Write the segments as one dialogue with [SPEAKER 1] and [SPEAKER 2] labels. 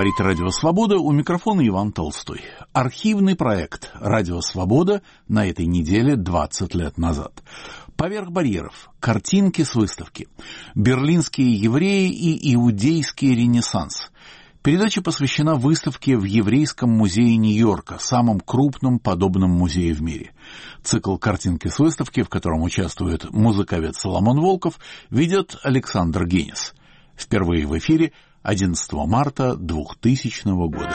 [SPEAKER 1] говорит «Радио Свобода», у микрофона Иван Толстой. Архивный проект «Радио Свобода» на этой неделе 20 лет назад. Поверх барьеров. Картинки с выставки. Берлинские евреи и иудейский ренессанс. Передача посвящена выставке в Еврейском музее Нью-Йорка, самом крупном подобном музее в мире. Цикл «Картинки с выставки», в котором участвует музыковед Соломон Волков, ведет Александр Генис. Впервые в эфире 11 марта 2000 года.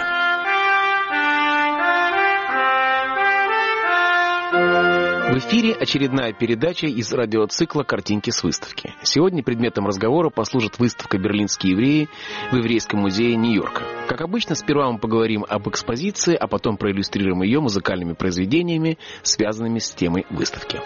[SPEAKER 2] В эфире очередная передача из радиоцикла «Картинки с выставки». Сегодня предметом разговора послужит выставка «Берлинские евреи» в Еврейском музее Нью-Йорка. Как обычно, сперва мы поговорим об экспозиции, а потом проиллюстрируем ее музыкальными произведениями, связанными с темой выставки.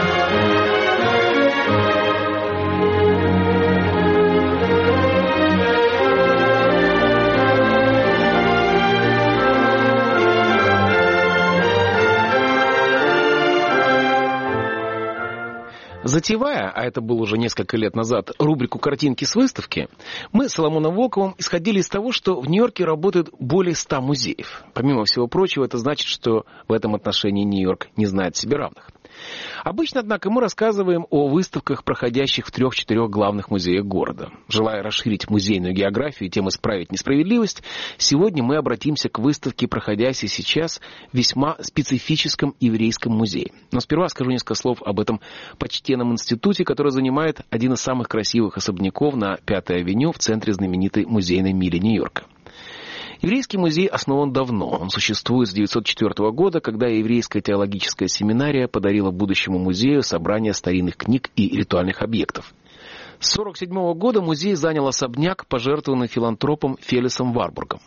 [SPEAKER 2] Затевая, а это было уже несколько лет назад, рубрику «Картинки с выставки», мы с Соломоном Волковым исходили из того, что в Нью-Йорке работает более 100 музеев. Помимо всего прочего, это значит, что в этом отношении Нью-Йорк не знает себе равных. Обычно, однако, мы рассказываем о выставках, проходящих в 3-4 главных музеях города. Желая расширить музейную географию и тем исправить несправедливость, сегодня мы обратимся к выставке, проходящей сейчас в весьма специфическом еврейском музее. Но сперва скажу несколько слов об этом почтенном институте, который занимает один из самых красивых особняков на 5-й авеню в центре знаменитой музейной мили Нью-Йорка. Еврейский музей основан давно. Он существует с 1904 года, когда еврейская теологическая семинария подарила будущему музею собрание старинных книг и ритуальных объектов. С 1947 года музей занял особняк, пожертвованный филантропом Фелисом Варбургом.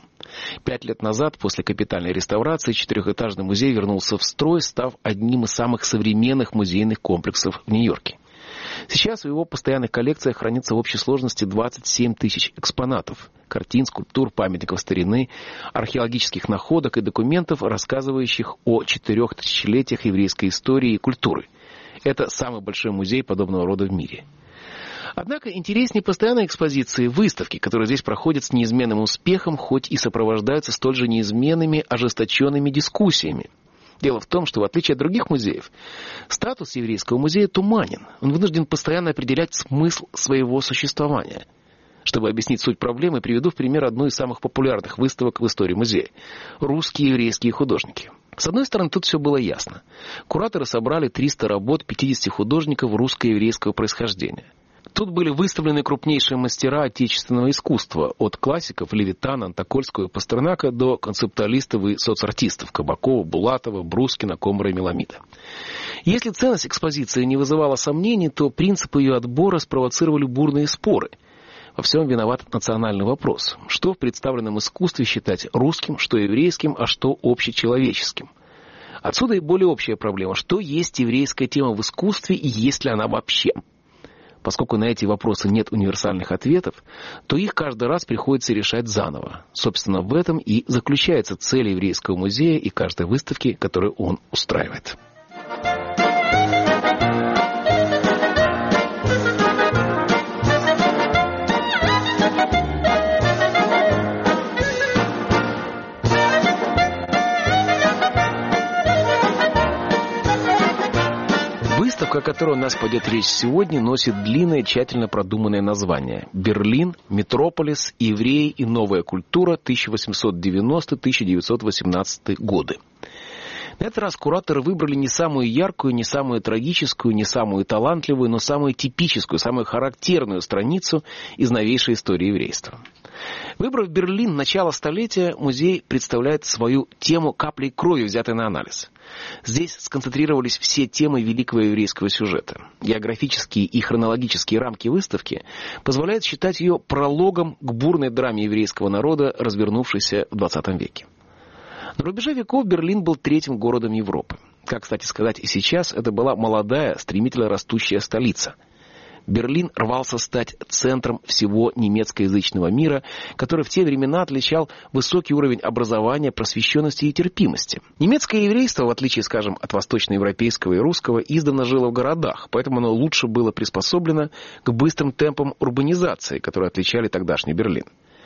[SPEAKER 2] 5 лет назад, после капитальной реставрации, 4-этажный музей вернулся в строй, став одним из самых современных музейных комплексов в Нью-Йорке. Сейчас в его постоянных коллекциях хранится в общей сложности 27 тысяч экспонатов, картин, скульптур, памятников старины, археологических находок и документов, рассказывающих о 4 тысячелетиях еврейской истории и культуры. Это самый большой музей подобного рода в мире. Однако интереснее постоянной экспозиции выставки, которые здесь проходят с неизменным успехом, хоть и сопровождаются столь же неизменными ожесточенными дискуссиями. Дело в том, что в отличие от других музеев, статус еврейского музея туманен. Он вынужден постоянно определять смысл своего существования. Чтобы объяснить суть проблемы, приведу в пример одну из самых популярных выставок в истории музея – «Русские еврейские художники». С одной стороны, тут все было ясно. Кураторы собрали 300 работ 50 художников русско-еврейского происхождения. Тут были выставлены крупнейшие мастера отечественного искусства, от классиков Левитана, Антокольского и Пастернака до концептуалистов и соцартистов Кабакова, Булатова, Брускина, Комара и Меламида. Если ценность экспозиции не вызывала сомнений, то принципы ее отбора спровоцировали бурные споры. Во всем виноват национальный вопрос. Что в представленном искусстве считать русским, что еврейским, а что общечеловеческим? Отсюда и более общая проблема. Что есть еврейская тема в искусстве и есть ли она вообще? Поскольку на эти вопросы нет универсальных ответов, то их каждый раз приходится решать заново. Собственно, в этом и заключается цель еврейского музея и каждой выставки, которую он устраивает. Выставка, о которой у нас пойдет речь сегодня, носит длинное, тщательно продуманное название «Берлин, Метрополис, евреи и новая культура 1890-1918 годы». На этот раз кураторы выбрали не самую яркую, не самую трагическую, не самую талантливую, но самую типическую, самую характерную страницу из новейшей истории еврейства. Выбрав Берлин начало столетия, музей представляет свою тему каплей крови, взятой на анализ. Здесь сконцентрировались все темы великого еврейского сюжета. Географические и хронологические рамки выставки позволяют считать ее прологом к бурной драме еврейского народа, развернувшейся в 20 веке. На рубеже веков Берлин был 3-м городом Европы. Как, кстати сказать, и сейчас это была молодая, стремительно растущая столица. Берлин рвался стать центром всего немецкоязычного мира, который в те времена отличал высокий уровень образования, просвещенности и терпимости. Немецкое еврейство, в отличие, скажем, от восточноевропейского и русского, издавна жило в городах, поэтому оно лучше было приспособлено к быстрым темпам урбанизации, которые отличали тогдашний Берлин.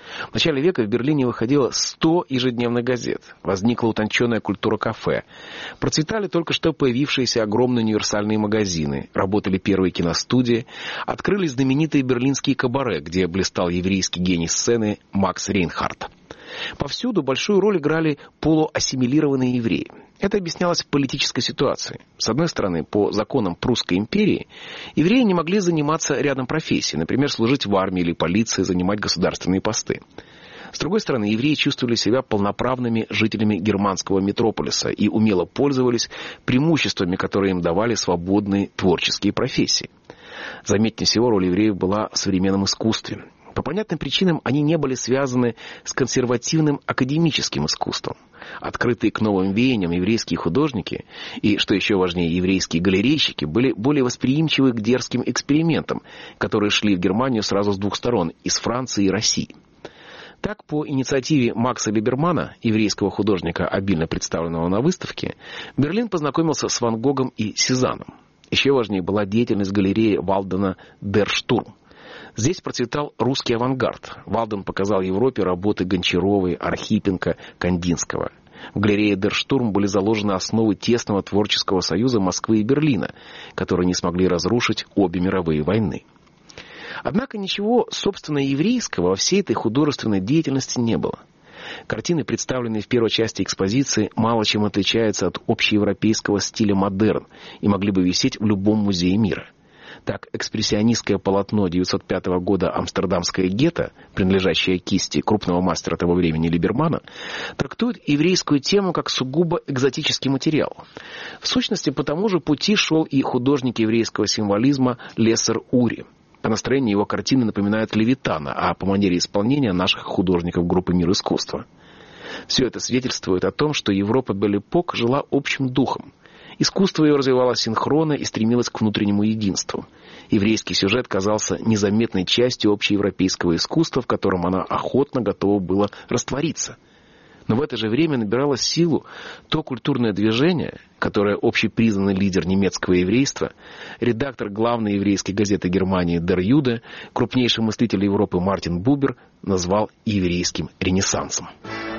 [SPEAKER 2] В начале века в Берлине выходило 100 ежедневных газет. Возникла утонченная культура кафе. Процветали только что появившиеся огромные универсальные магазины. Работали первые киностудии. Открылись знаменитые берлинские кабаре, где блистал еврейский гений сцены Макс Рейнхард. Повсюду большую роль играли полуассимилированные евреи. Это объяснялось политической ситуацией. С одной стороны, по законам Прусской империи, евреи не могли заниматься рядом профессий, например, служить в армии или полиции, занимать государственные посты. С другой стороны, евреи чувствовали себя полноправными жителями германского метрополиса и умело пользовались преимуществами, которые им давали свободные творческие профессии. Заметнее всего, роль евреев была в современном искусстве. По понятным причинам они не были связаны с консервативным академическим искусством. Открытые к новым веяниям еврейские художники и, что еще важнее, еврейские галерейщики были более восприимчивы к дерзким экспериментам, которые шли в Германию сразу с двух сторон – из Франции и России. Так, по инициативе Макса Либермана, еврейского художника, обильно представленного на выставке, Берлин познакомился с Ван Гогом и Сезанном. Еще важнее была деятельность галереи Вальдена «Дер Штурм». Здесь процветал русский авангард. Вальден показал Европе работы Гончаровой, Архипенко, Кандинского. В галерее «Дер Штурм» были заложены основы тесного творческого союза Москвы и Берлина, которые не смогли разрушить обе мировые войны. Однако ничего собственно еврейского во всей этой художественной деятельности не было. Картины, представленные в первой части экспозиции, мало чем отличаются от общеевропейского стиля модерн и могли бы висеть в любом музее мира. Так, экспрессионистское полотно 1905 года «Амстердамское гетто», принадлежащее кисти крупного мастера того времени Либермана, трактует еврейскую тему как сугубо экзотический материал. В сущности, по тому же пути шел и художник еврейского символизма Лессер Ури. По настроению его картины напоминают Левитана, а по манере исполнения наших художников группы «Мир искусства». Все это свидетельствует о том, что Европа Бель-Эпок жила общим духом. Искусство ее развивалось синхронно и стремилось к внутреннему единству. Еврейский сюжет казался незаметной частью общеевропейского искусства, в котором она охотно готова была раствориться. Но в это же время набирало силу то культурное движение, которое общепризнанный лидер немецкого еврейства, редактор главной еврейской газеты Германии Дер Юде, крупнейший мыслитель Европы Мартин Бубер, назвал еврейским ренессансом.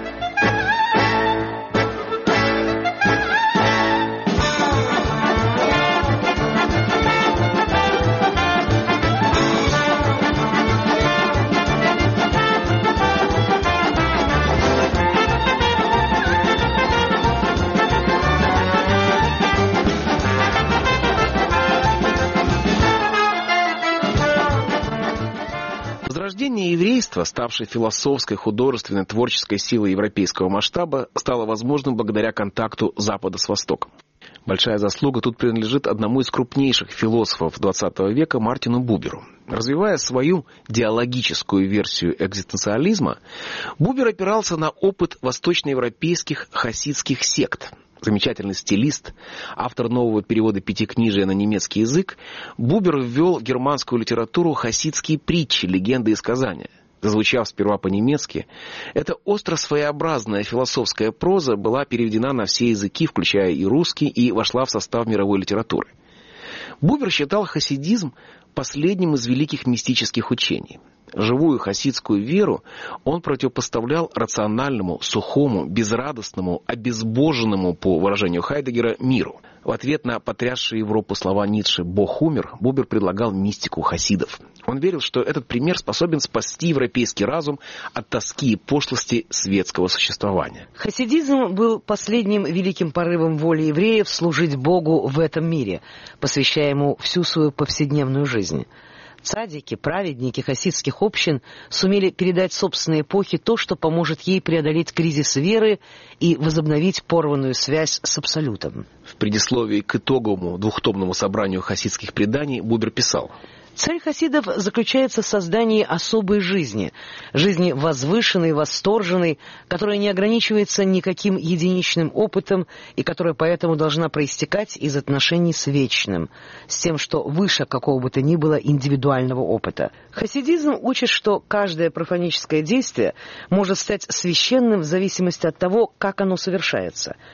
[SPEAKER 2] Возрождение еврейства, ставшее философской, художественной, творческой силой европейского масштаба, стало возможным благодаря контакту Запада с Востоком. Большая заслуга тут принадлежит одному из крупнейших философов XX века Мартину Буберу. Развивая свою диалогическую версию экзистенциализма, Бубер опирался на опыт восточноевропейских хасидских сект. Замечательный стилист, автор нового перевода пятикнижия на немецкий язык, Бубер ввел в германскую литературу хасидские притчи, легенды и сказания. Зазвучав сперва по-немецки, эта остро своеобразная философская проза была переведена на все языки, включая и русский, и вошла в состав мировой литературы. Бубер считал хасидизм последним из великих мистических учений. Живую хасидскую веру он противопоставлял рациональному, сухому, безрадостному, обезбоженному, по выражению Хайдеггера, миру. В ответ на потрясшие Европу слова Ницше «Бог умер», Бубер предлагал мистику хасидов. Он верил, что этот пример способен спасти европейский разум от тоски и пошлости светского существования.
[SPEAKER 3] Хасидизм был последним великим порывом воли евреев служить Богу в этом мире, посвящая ему всю свою повседневную жизнь. Цадики, праведники хасидских общин сумели передать собственной эпохе то, что поможет ей преодолеть кризис веры и возобновить порванную связь с Абсолютом.
[SPEAKER 2] В предисловии к итоговому двухтомному собранию хасидских преданий Бубер писал:
[SPEAKER 3] Цель хасидов заключается в создании особой жизни, жизни возвышенной, восторженной, которая не ограничивается никаким единичным опытом и которая поэтому должна проистекать из отношений с вечным, с тем, что выше какого бы то ни было индивидуального опыта. Хасидизм учит, что каждое профаническое действие может стать священным в зависимости от того, как оно совершается.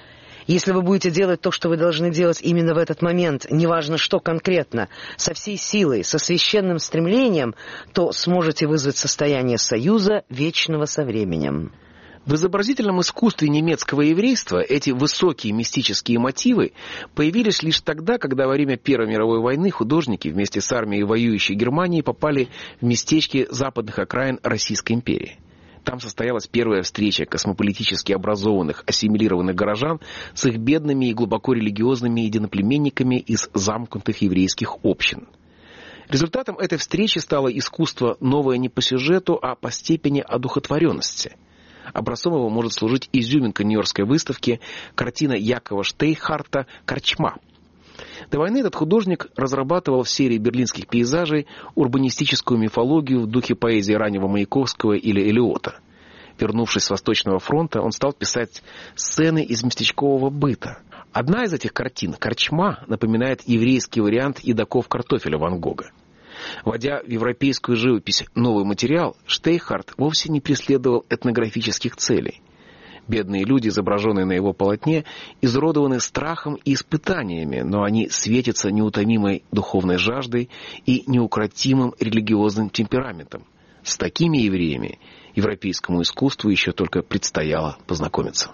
[SPEAKER 3] Если вы будете делать то, что вы должны делать именно в этот момент, неважно что конкретно, со всей силой, со священным стремлением, то сможете вызвать состояние союза, вечного со временем.
[SPEAKER 2] В изобразительном искусстве немецкого еврейства эти высокие мистические мотивы появились лишь тогда, когда во время Первой мировой войны художники вместе с армией воюющей Германии попали в местечки западных окраин Российской империи. Там состоялась первая встреча космополитически образованных, ассимилированных горожан с их бедными и глубоко религиозными единоплеменниками из замкнутых еврейских общин. Результатом этой встречи стало искусство новое не по сюжету, а по степени одухотворенности. Образцом его может служить изюминка Нью-Йоркской выставки, картина Якова Штейнхарта «Корчма». До войны этот художник разрабатывал в серии берлинских пейзажей урбанистическую мифологию в духе поэзии раннего Маяковского или Элиота. Вернувшись с Восточного фронта, он стал писать сцены из местечкового быта. Одна из этих картин, «Корчма», напоминает еврейский вариант едоков картофеля Ван Гога. Вводя в европейскую живопись новый материал, Штейнхарт вовсе не преследовал этнографических целей. Бедные люди, изображенные на его полотне, изуродованы страхом и испытаниями, но они светятся неутомимой духовной жаждой и неукротимым религиозным темпераментом. С такими евреями европейскому искусству еще только предстояло познакомиться.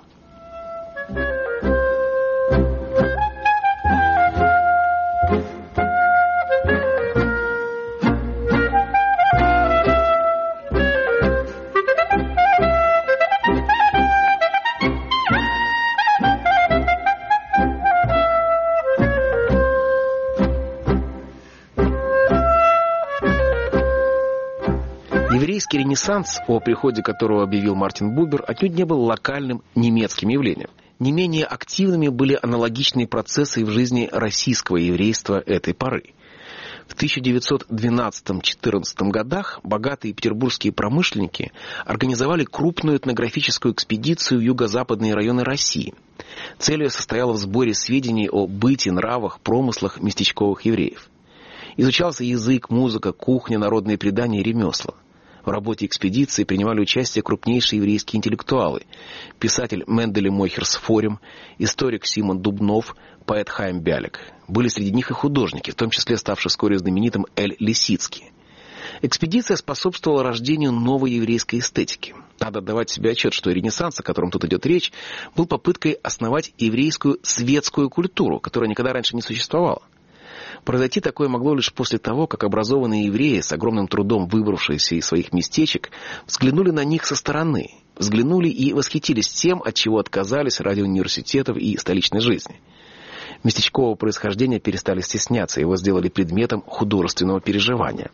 [SPEAKER 2] Еврейский ренессанс, о приходе которого объявил Мартин Бубер, отнюдь не был локальным немецким явлением. Не менее активными были аналогичные процессы в жизни российского еврейства этой поры. В 1912-14 годах богатые петербургские промышленники организовали крупную этнографическую экспедицию в юго-западные районы России. Целью состояла в сборе сведений о быте, нравах, промыслах местечковых евреев. Изучался язык, музыка, кухня, народные предания и ремесла. В работе экспедиции принимали участие крупнейшие еврейские интеллектуалы: писатель Менделе Мойхерс Форем, историк Симон Дубнов, поэт Хайм Бялик. Были среди них и художники, в том числе ставший вскоре знаменитым Эль Лисицкий. Экспедиция способствовала рождению новой еврейской эстетики. Надо отдавать себе отчет, что Ренессанс, о котором тут идет речь, был попыткой основать еврейскую светскую культуру, которая никогда раньше не существовала. Произойти такое могло лишь после того, как образованные евреи, с огромным трудом выбравшиеся из своих местечек, взглянули на них со стороны, взглянули и восхитились тем, от чего отказались ради университетов и столичной жизни. Местечкового происхождения перестали стесняться, его сделали предметом художественного переживания.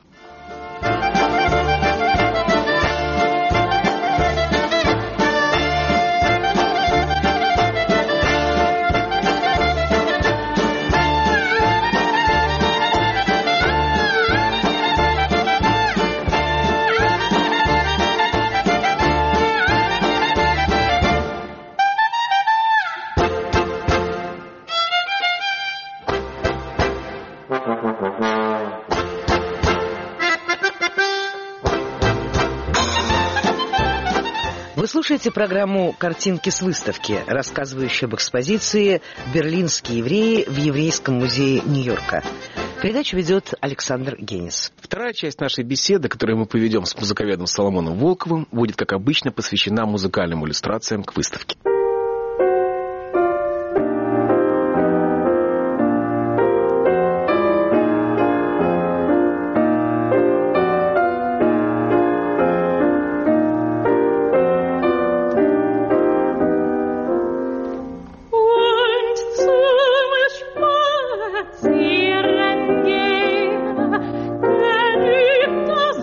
[SPEAKER 3] Вы слушаете программу «Картинки с выставки», рассказывающую об экспозиции «Берлинские евреи в Еврейском музее Нью-Йорка». Передачу ведет Александр Генис.
[SPEAKER 2] Вторая часть нашей беседы, которую мы поведем с музыковедом Соломоном Волковым, будет, как обычно, посвящена музыкальным иллюстрациям к выставке.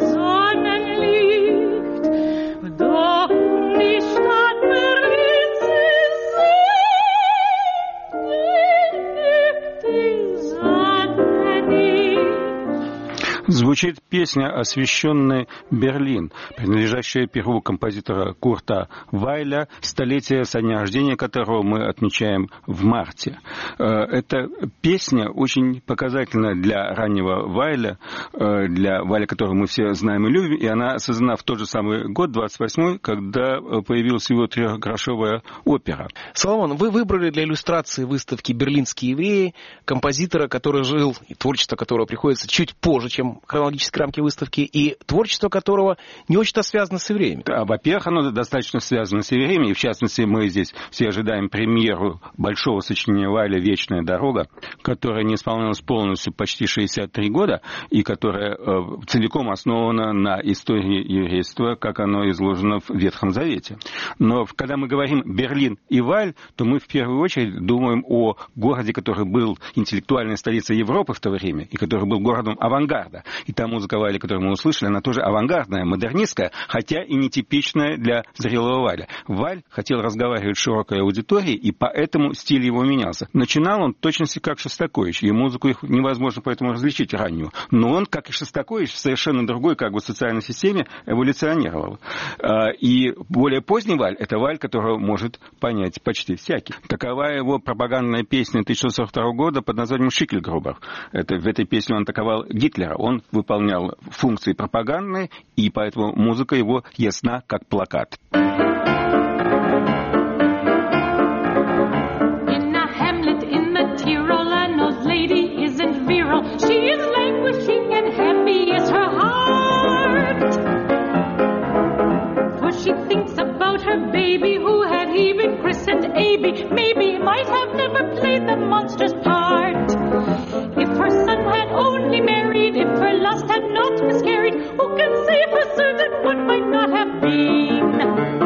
[SPEAKER 4] Die Stadt Berlin Звучит песня, освященная Берлин, принадлежащая перу композитора Курта Вайля, столетие со дня рождения которого мы отмечаем в марте. Эта песня очень показательна для раннего Вайля, для Вайля, которого мы все знаем и любим, и она создана в тот же самый год, 28-й, когда появилась его трехгрошовая опера.
[SPEAKER 2] Соломон, вы выбрали для иллюстрации выставки «Берлинские евреи» композитора, который жил, и творчество которого приходится чуть позже, чем хронологические рамки выставки, и творчество которого не очень-то связано с евреями.
[SPEAKER 4] Да, во-первых, оно достаточно связано с евреями, и в частности мы здесь все ожидаем премьеру большого сочинения Вайля «Вечная дорога», которая не исполнялась полностью почти 63 года, и которая целиком основана на истории еврейства, как оно изложено в Ветхом Завете. Но когда мы говорим «Берлин» и Вайль, то мы в первую очередь думаем о городе, который был интеллектуальной столицей Европы в то время, и который был городом авангарда. И та музыка Вайля, которую мы услышали, она тоже авангардная, модернистская, хотя и нетипичная для зрелого Вайля. Вайль хотел разговаривать с широкой аудиторией, и поэтому стиль его менялся. Начинал он точности как Шостакович, и музыку их невозможно поэтому различить раннюю. Но он, как и Шостакович, в совершенно другой социальной системе эволюционировал. И более поздний Вайль — это Вайль, которого может понять почти всякий. Такова его пропагандная песня 1942 года под названием «Шикельгрубер». В этой песне он атаковал Гитлера. Он выполнял функции пропагандные, и поэтому музыка его ясна, как плакат.
[SPEAKER 5] Maybe might have never played the monster's part. If her son had only married, if her lust had not miscarried, who can say for certain what might not have been?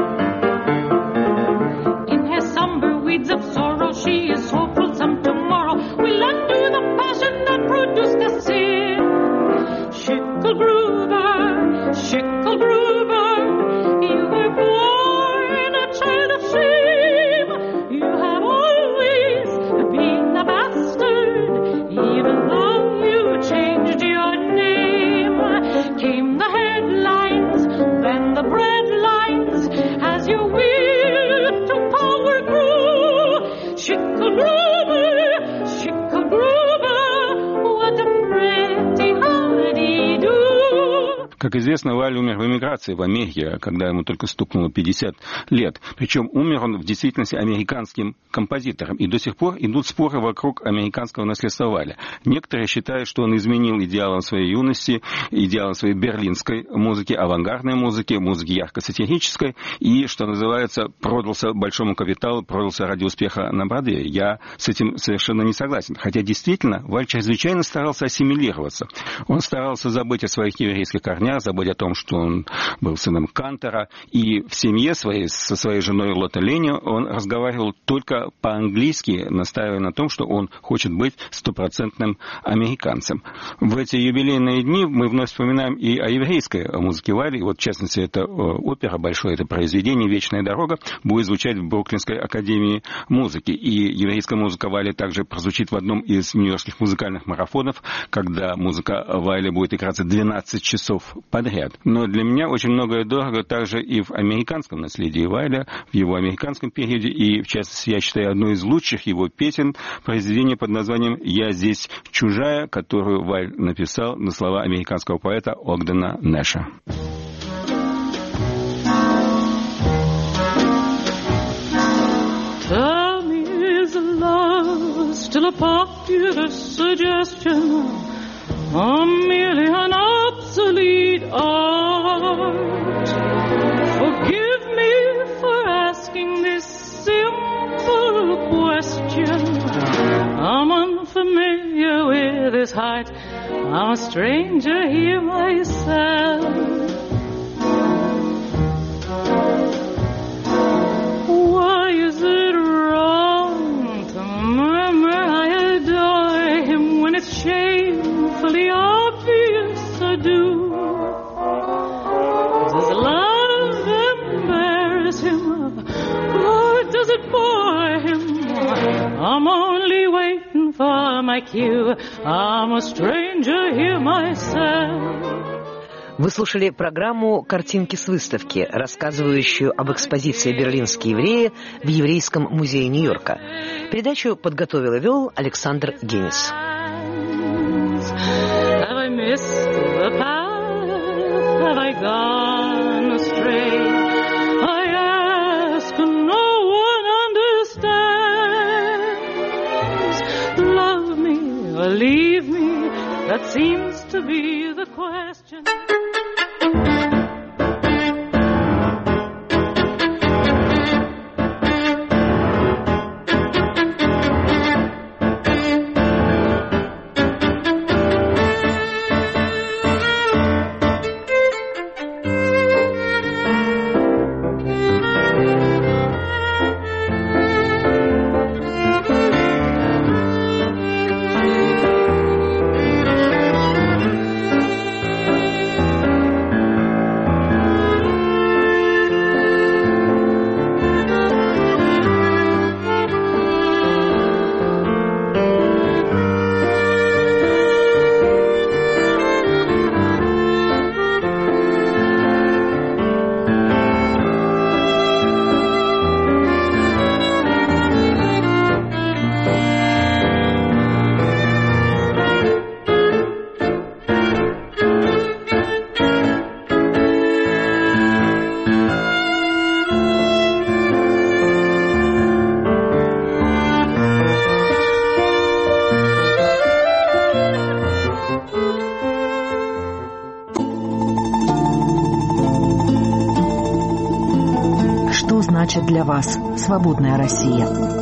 [SPEAKER 5] In her somber weeds of sorrow, she is hopeful some tomorrow will undo the passion that produced the sin. Schickelgruber, Schickelgruber, you were born a child of shame. You have always been a bastard, even though you changed your name. Came the headlines, then the breadlines, as your will to power grew. Schickelgruber, Schickelgruber, what a pretty howdy-do.
[SPEAKER 4] Как известно, Вайль умер в эмиграции в Америке, когда ему только стукнуло 50 лет. Причем умер он в действительности американским композитором. И до сих пор идут споры вокруг американского наследства Вайля. Некоторые считают, что он изменил идеалам своей юности, идеалам своей берлинской музыки, авангардной музыки, музыки ярко-сатирической, и, что называется, продался большому капиталу, продался ради успеха на Бродвее. Я с этим совершенно не согласен. Хотя действительно, Вайль чрезвычайно старался ассимилироваться. Он старался забыть о своих еврейских корнях, забыть о том, что он был сыном кантора, и в семье своей, со своей женой Лотте Лени он разговаривал только по-английски, настаивая на том, что он хочет быть стопроцентным американцем. В эти юбилейные дни мы вновь вспоминаем и о еврейской музыке Вайля, и вот в частности это опера большое, это произведение «Вечная дорога» будет звучать в Бруклинской академии музыки, и еврейская музыка Вайля также прозвучит в одном из нью-йоркских музыкальных марафонов, когда музыка Вайля будет играться 12 часов подряд. Но для меня очень многое дорого также и в американском наследии Вайля, в его американском периоде, и, в частности, я считаю, одной из лучших его песен произведение под названием «Я здесь чужая», которую Вайль написал на слова американского поэта Огдена Нэша.
[SPEAKER 5] Tell me, is love still a popular suggestion, or merely an obsolete art? Forgive me for asking this simple question. I'm unfamiliar with this height, I'm a stranger here myself. Why is it wrong to murmur I adore him when it's shamefully obvious I do? Does love embarrass him, or does it bore him? I'm only waiting for my cue. I'm a stranger here myself.
[SPEAKER 3] Вы слушали программу «Картинки с выставки», рассказывающую об экспозиции «Берлинские евреи» в Еврейском музее Нью-Йорка. Передачу подготовил и вел Александр Генис.
[SPEAKER 5] That seems to be the question.
[SPEAKER 6] Значит для вас свободная Россия?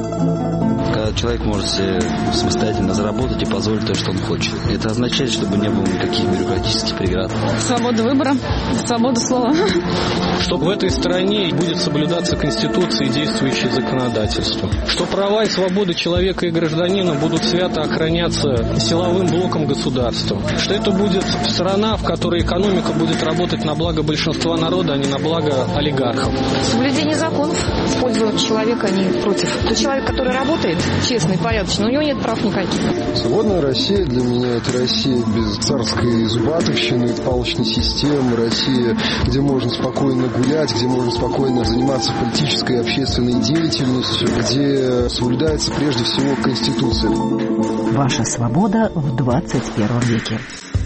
[SPEAKER 7] Когда человек может себе самостоятельно заработать и позволить то, что он хочет. Это означает, чтобы не было никаких бюрократических преград.
[SPEAKER 8] Свобода выбора, свобода слова.
[SPEAKER 9] Чтобы в этой стране будет соблюдаться Конституция и действующее законодательство. Что права и свободы человека и гражданина будут свято охраняться силовым блоком государства. Что это будет страна, в которой экономика будет работать на благо большинства народа, а не на благо олигархов.
[SPEAKER 8] Соблюдение законов в пользу человека, а не против. Тот человек, который работает честно и порядочно, у него нет прав никаких.
[SPEAKER 10] Свободная Россия для меня — это Россия без царской зубатовщины, палочной системы, Россия, где можно спокойно гулять, где можно спокойно заниматься политической и общественной деятельностью, где соблюдается прежде всего Конституция.
[SPEAKER 6] Ваша свобода в 21 веке.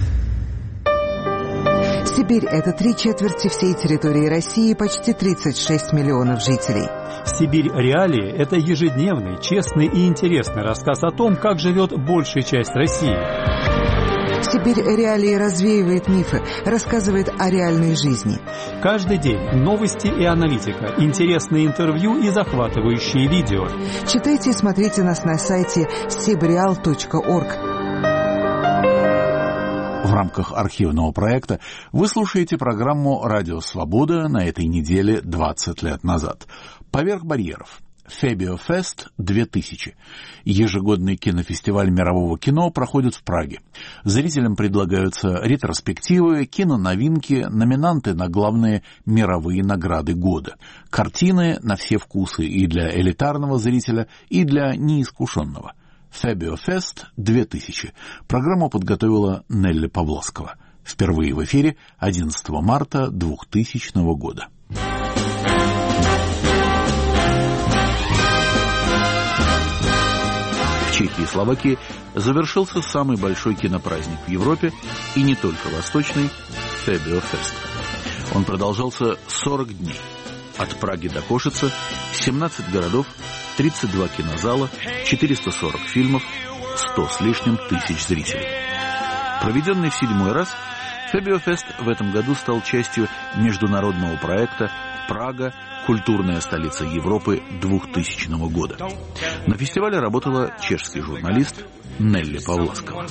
[SPEAKER 6] Сибирь – это 3/4 всей территории России, почти 36 миллионов жителей.
[SPEAKER 11] «Сибирь. Реалии» – это ежедневный, честный и интересный рассказ о том, как живет большая часть России.
[SPEAKER 6] «Сибирь. Реалии» развеивает мифы, рассказывает о реальной жизни.
[SPEAKER 11] Каждый день новости и аналитика, интересные интервью и захватывающие видео.
[SPEAKER 6] Читайте и смотрите нас на сайте sibreal.org.
[SPEAKER 1] В рамках архивного проекта вы слушаете программу «Радио Свобода» на этой неделе 20 лет назад. «Поверх барьеров». Фебиофест 2000. Ежегодный кинофестиваль мирового кино проходит в Праге. Зрителям предлагаются ретроспективы, киноновинки, номинанты на главные мировые награды года. Картины на все вкусы и для элитарного зрителя, и для неискушенного. Фебиофест 2000. Программу подготовила Нелли Павловского. Впервые в эфире 11 марта 2000 года. В Чехии и Словакии завершился самый большой кинопраздник в Европе, и не только восточный, Фебиофест. Он продолжался 40 дней. От Праги до Кошица 17 городов, 32 кинозала, 440 фильмов, 100 с лишним тысяч зрителей. Проведенный в 7-й раз, Фебиофест в этом году стал частью международного проекта «Прага. Культурная столица Европы 2000 года». На фестивале работала чешский журналист Нелли Павловского.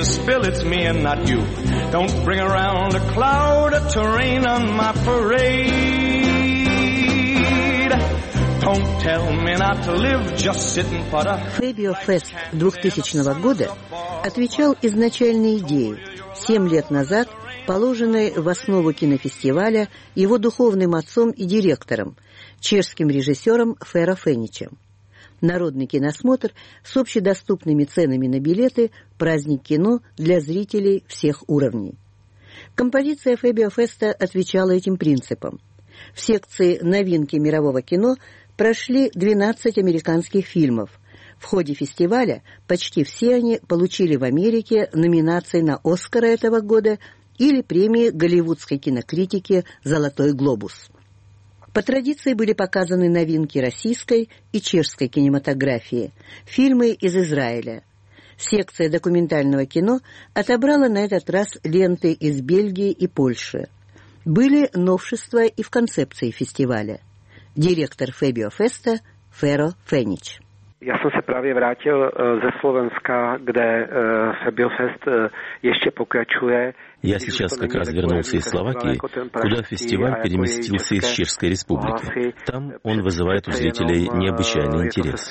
[SPEAKER 12] Фебиофест 2000 года отвечал изначальной идее, 7 лет назад положенной в основу кинофестиваля его духовным отцом и директором, чешским режиссером Феро Феничем. Народный киносмотр с общедоступными ценами на билеты, праздник кино для зрителей всех уровней. Композиция Фэбио-феста отвечала этим принципам. В секции «Новинки мирового кино» прошли 12 американских фильмов. В ходе фестиваля почти все они получили в Америке номинации на «Оскара» этого года или премии голливудской кинокритики «Золотой глобус». По традиции были показаны новинки российской и чешской кинематографии, фильмы из Израиля. Секция документального кино отобрала на этот раз ленты из Бельгии и Польши. Были новшества и в концепции фестиваля. Директор Фэбио-феста Феро Фенич.
[SPEAKER 13] Já jsem se právě vrátil ze Slovenska, kde Fabio-fest ještě pokračuje.
[SPEAKER 14] Я сейчас как раз вернулся из Словакии, куда фестиваль переместился из Чешской Республики. Там он вызывает у зрителей необычайный интерес.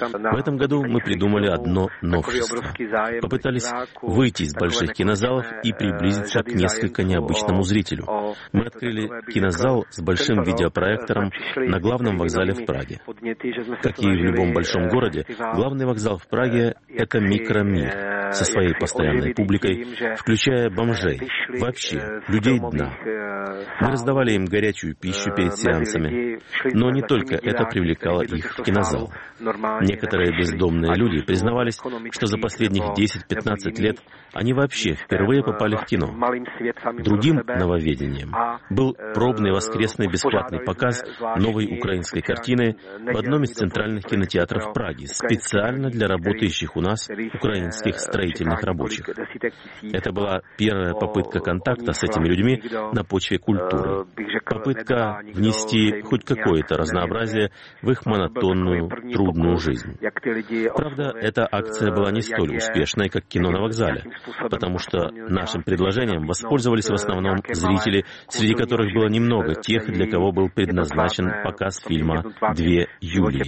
[SPEAKER 14] В этом году мы придумали одно новшество. Попытались выйти из больших кинозалов и приблизиться к несколько необычному зрителю. Мы открыли кинозал с большим видеопроектором на главном вокзале в Праге. Как и в любом большом городе, главный вокзал в Праге — это микромир со своей постоянной публикой, включая бомжей, вообще людей дна. Мы раздавали им горячую пищу перед сеансами, но не только это привлекало их в кинозал. Некоторые бездомные люди признавались, что за последних 10-15 лет они вообще впервые попали в кино. Другим нововведением был пробный воскресный бесплатный показ новой украинской картины в одном из центральных кинотеатров Праги, специально для работающих у нас украинских строительных рабочих. Это была первая попытка контакта с этими людьми на почве культуры. Попытка внести хоть какое-то разнообразие в их монотонную, трудную жизнь. Правда, эта акция была не столь успешной, как кино на вокзале, потому что нашим предложением воспользовались в основном зрители, среди которых было немного тех, для кого был предназначен показ фильма «Две Юлии».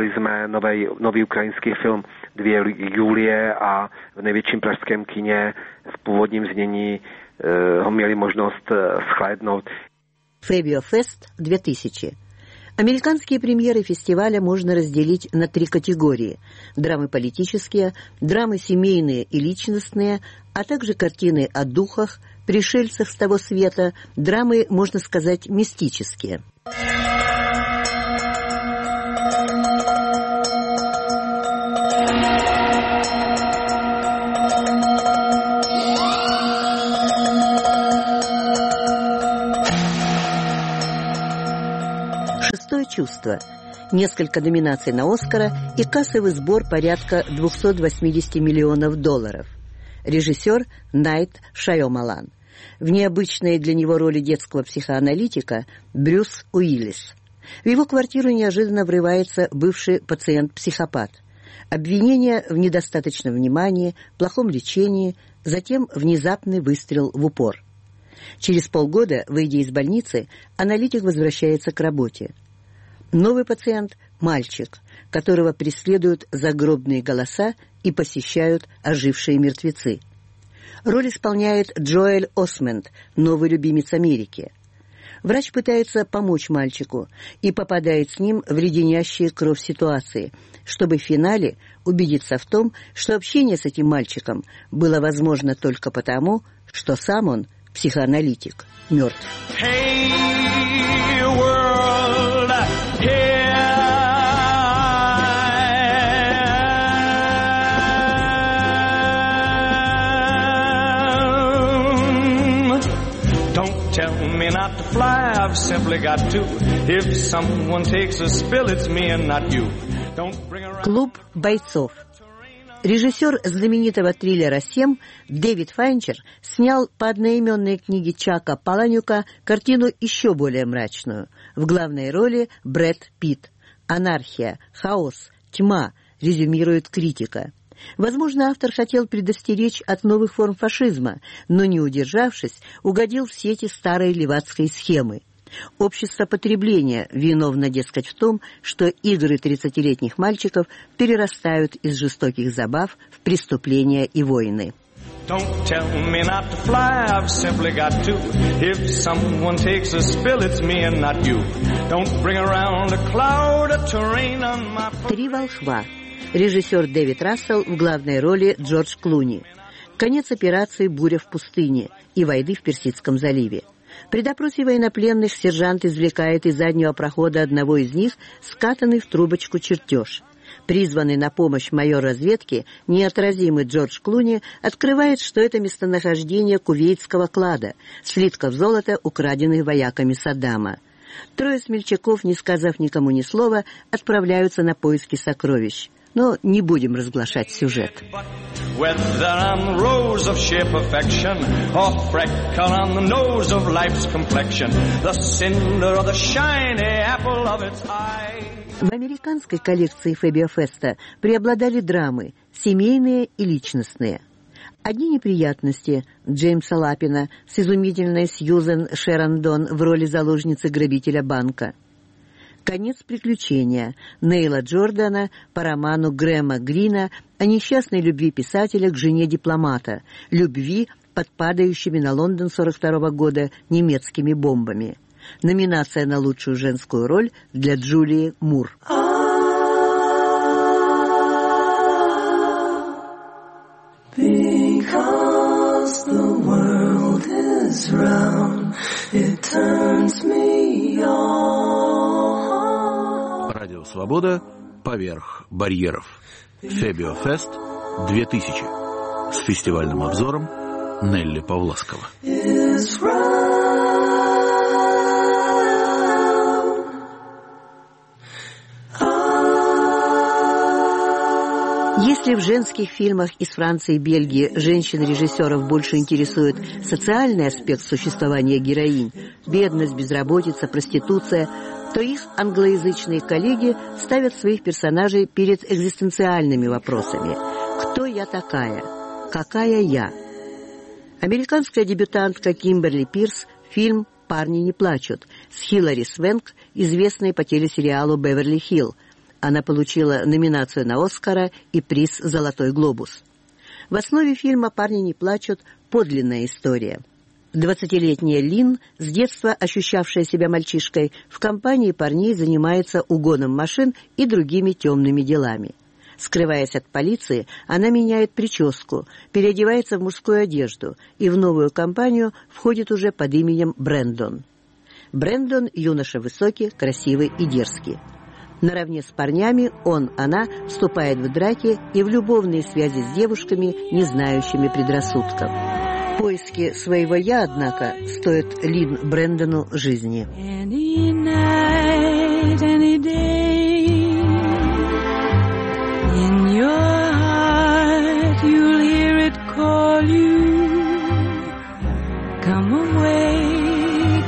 [SPEAKER 13] Nový ukrajinský film Dvě Julie a v největším pražském kině v původním znění ho měli možnost shlédnout.
[SPEAKER 12] Фэбио-фест 2000. Американские премьеры фестиваля можно разделить на 3 категории: драмы политические, драмы семейные и личностные, а также картины о духах, пришельцах с того света, драмы, можно сказать, мистические. «Шестое чувство». Несколько номинаций на «Оскара» и кассовый сбор порядка $280 миллионов. Режиссер Найт Шайомалан. В необычной для него роли детского психоаналитика Брюс Уиллис. В его квартиру неожиданно врывается бывший пациент-психопат. Обвинения в недостаточном внимании, плохом лечении, затем внезапный выстрел в упор. Через полгода, выйдя из больницы, аналитик возвращается к работе. Новый пациент – мальчик, которого преследуют загробные голоса и посещают ожившие мертвецы. Роль исполняет Джоэль Осмонд, новый любимец Америки. Врач пытается помочь мальчику и попадает с ним в леденящие кровь ситуации, чтобы в финале убедиться в том, что общение с этим мальчиком было возможно только потому, что сам он, психоаналитик, мертв.
[SPEAKER 15] Hey, world, here Don't tell me not to fly, I've simply got to. If someone takes a spill, it's me and not you. Don't bring around...
[SPEAKER 12] Клуб бойцов. Режиссер знаменитого триллера «7» Дэвид Файнчер снял по одноименной книге Чака Паланиука картину еще более мрачную. В главной роли Брэд Питт. «Анархия, хаос, тьма», резюмирует критика. Возможно, автор хотел предостеречь от новых форм фашизма, но, не удержавшись, угодил в сети старой левацкой схемы. Общество потребления виновно, дескать, в том, что игры 30-летних мальчиков перерастают из жестоких забав в преступления и войны.
[SPEAKER 15] Don't tell me not to fly, I've simply got to. If someone takes a spill, it's me and not you. Don't bring around a cloud of terrain on my...
[SPEAKER 12] «Три волхва». Режиссер Дэвид Рассел, в главной роли Джордж Клуни. Конец операции «Буря в пустыне» и войны в Персидском заливе. При допросе военнопленных сержант извлекает из заднего прохода одного из них скатанный в трубочку чертеж. Призванный на помощь майор разведки, неотразимый Джордж Клуни, открывает, что это местонахождение кувейтского клада, слитков золота, украденных вояками Саддама. Трое смельчаков, не сказав никому ни слова, отправляются на поиски сокровищ. Но не будем разглашать сюжет. В американской коллекции Фэбио Феста преобладали драмы, семейные и личностные. Одни неприятности Джеймса Лапина с изумительной Сьюзен Шерандон в роли заложницы грабителя банка. Конец приключения Нейла Джордана по роману Грэма Грина о несчастной любви писателя к жене дипломата, любви под падающими на Лондон 1942 года немецкими бомбами. Номинация на лучшую женскую роль для Джулии Мур.
[SPEAKER 16] Because the world is round, it turns me on.
[SPEAKER 1] Радио Свобода. Поверх барьеров. Фэбио Фест 2000. С фестивальным обзором Нелли Павласкова.
[SPEAKER 12] Если в женских фильмах из Франции и Бельгии женщин-режиссеров больше интересует социальный аспект существования героинь, бедность, безработица, проституция, то их англоязычные коллеги ставят своих персонажей перед экзистенциальными вопросами. Кто я такая? Какая я? Американская дебютантка Кимберли Пирс, фильм «Парни не плачут» с Хилари Свенк, известной по телесериалу «Беверли-Хилл». Она получила номинацию на «Оскара» и приз «Золотой глобус». В основе фильма «Парни не плачут» подлинная история. 20-летняя Лин, с детства ощущавшая себя мальчишкой, в компании парней занимается угоном машин и другими темными делами. Скрываясь от полиции, она меняет прическу, переодевается в мужскую одежду и в новую компанию входит уже под именем Брэндон. Брэндон – юноша высокий, красивый и дерзкий. Наравне с парнями она вступает в драки и в любовные связи с девушками, не знающими предрассудков. Поиски своего «я», однако, стоят Лин Брэндону жизни.
[SPEAKER 16] Any night, any day, in your heart you'll hear it call you. Come away,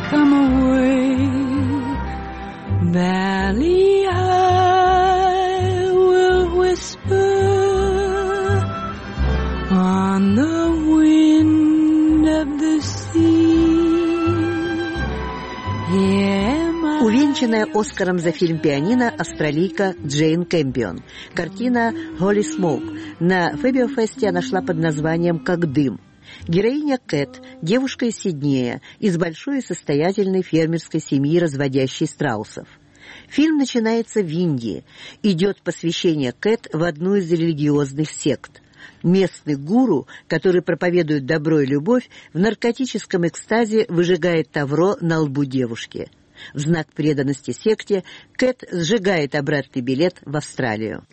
[SPEAKER 16] valley high will whisper on the wind of the sea.
[SPEAKER 12] Увенчанная Оскаром за фильм «Пианино» австралийка Джейн Кэмпион. Картина «Holy Smoke». На Фэбио Фесте она шла под названием «Как дым». Героиня Кэт, девушка из Сиднея, из большой и состоятельной фермерской семьи, разводящей страусов. Фильм начинается в Индии. Идет посвящение Кэт в одну из религиозных сект. Местный гуру, который проповедует добро и любовь, в наркотическом экстазе выжигает тавро на лбу девушки. В знак преданности секте Кэт сжигает обратный билет в Австралию.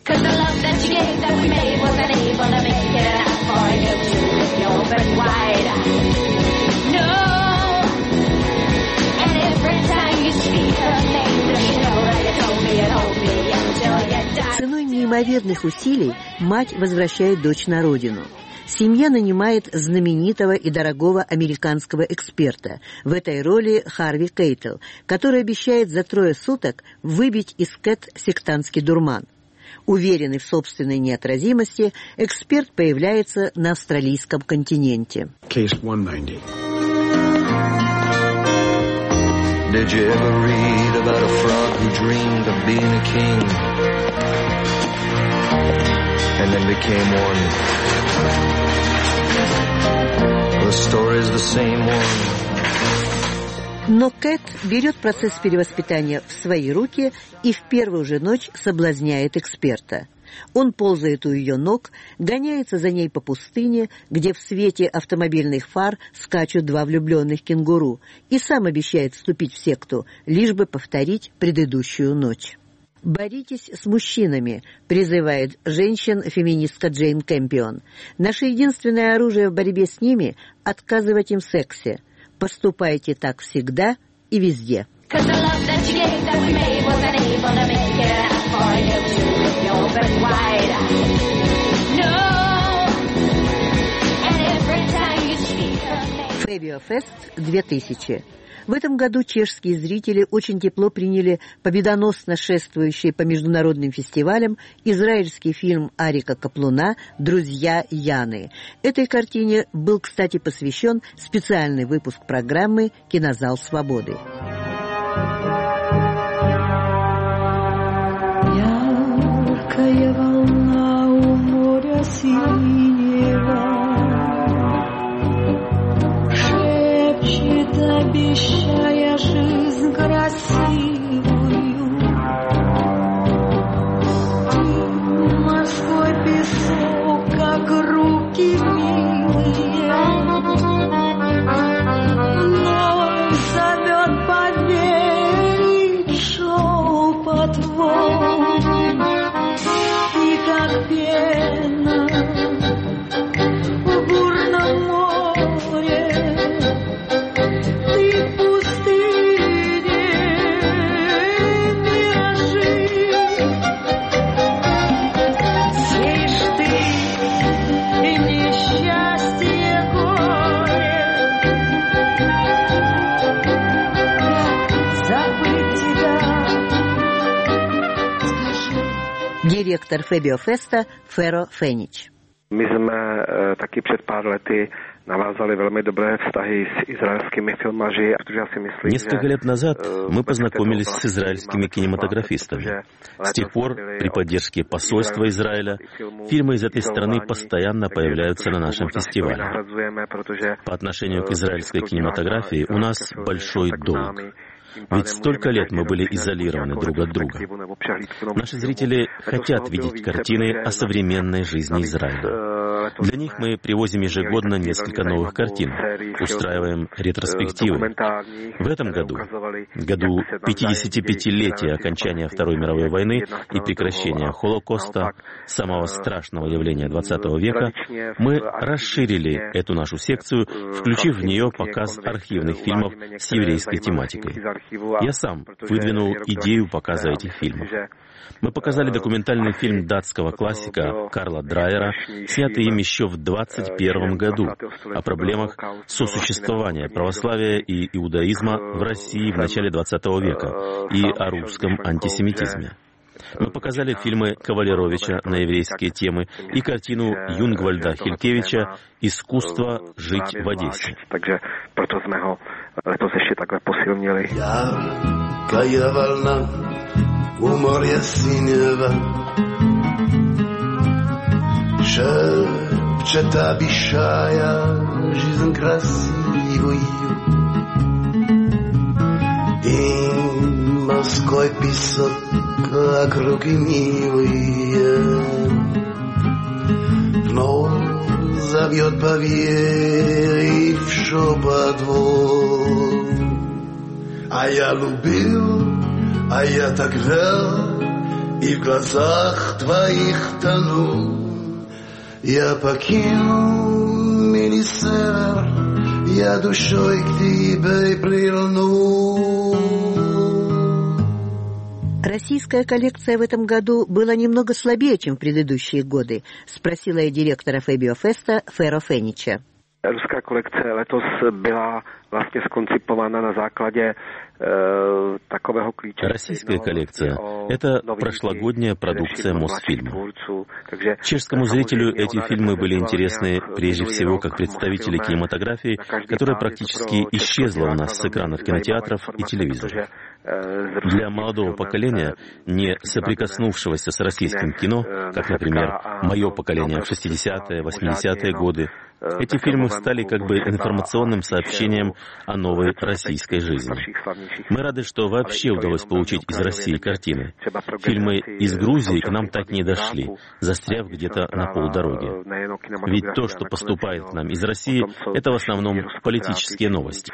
[SPEAKER 12] Ценой неимоверных усилий мать возвращает дочь на родину. Семья нанимает знаменитого и дорогого американского эксперта, в этой роли Харви Кейтл, который обещает за 3 суток выбить из Кэт сектантский дурман. Уверенный в собственной неотразимости, эксперт появляется на австралийском континенте.
[SPEAKER 17] Case 190.
[SPEAKER 18] Did you ever read about a frog who dreamed of being a king? And and then became one. The story's the same one.
[SPEAKER 12] Но Кэт берет процесс перевоспитания в свои руки и в первую же ночь соблазняет эксперта. Он ползает у ее ног, гоняется за ней по пустыне, где в свете автомобильных фар скачут два влюбленных кенгуру, и сам обещает вступить в секту, лишь бы повторить предыдущую ночь. «Боритесь с мужчинами», — призывает женщин феминистка Джейн Кэмпион. «Наше единственное оружие в борьбе с ними — отказывать им в сексе. Поступайте так всегда и везде». Фэбиофест 2000. В этом году чешские зрители очень тепло приняли победоносно шествующий по международным фестивалям израильский фильм Арика Каплуна «Друзья Яны». Этой картине был, кстати, посвящен специальный выпуск программы «Кинозал свободы».
[SPEAKER 16] Яркая волна у моря синего шепчет, обещая жизнь красивую. Морской песок, как руки милые, вновь зовет поверить шепот волн. И как пена в бурном море, ты в пустыне миражи. Сеешь ты и несчастье, горе, как забыть тебя?
[SPEAKER 12] Директор Фэбиофеста Феро Фенич.
[SPEAKER 13] My jsme taky před pár lety navázali velmi dobré vztahy s izraelskými filmaři, protože já si myslím,
[SPEAKER 14] Несколько лет назад мы познакомились с израильскими кинематографистами. С тех пор, при поддержке посольства Израиля, фильмы из этой страны постоянно появляются на нашем фестивале. По отношению к израильской кинематографии у нас большой долг. Ведь столько лет мы были изолированы друг от друга. Наши зрители хотят видеть картины о современной жизни Израиля. Для них мы привозим ежегодно несколько новых картин, устраиваем ретроспективы. В этом году 55-летия окончания Второй мировой войны и прекращения Холокоста, самого страшного явления XX века, мы расширили эту нашу секцию, включив в нее показ архивных фильмов с еврейской тематикой. Я сам выдвинул идею показа этих фильмов. Мы показали документальный фильм датского классика Карла Драйера, снятый им еще в 1921 году, о проблемах сосуществования православия и иудаизма в России в начале XX века и о русском антисемитизме. Мы показали фильмы Кавалеровича на еврейские темы и картину Юнгвальда Хилькевича «Искусство жить в Одессе».
[SPEAKER 17] Яркая волна у моря синего шепчет, обещая жизнь красивую. И морской песок, как руки милые, вновь зовет поверить в шепот волн. А я любил, а я так вел, и в глазах твоих тону. Я покинул милый север, я душой к тебе прильну.
[SPEAKER 12] Российская коллекция в этом году была немного слабее, чем в предыдущие годы, спросила я директора Фэбиофеста Феро Фенича.
[SPEAKER 13] Ruská kolekce letos byla
[SPEAKER 14] Российская коллекция – это прошлогодняя продукция Мосфильма. Чешскому зрителю эти фильмы были интересны прежде всего как представители кинематографии, которая практически исчезла у нас с экранов кинотеатров и телевизоров. Для молодого поколения, не соприкоснувшегося с российским кино, как, например, мое поколение в 60-е, 80-е годы, эти фильмы стали как бы информационным сообщением о новой российской жизни. Мы рады, что вообще удалось получить из России картины. Фильмы из Грузии к нам так не дошли, застряв где-то на полдороге. Ведь то, что поступает к нам из России, это в основном политические новости.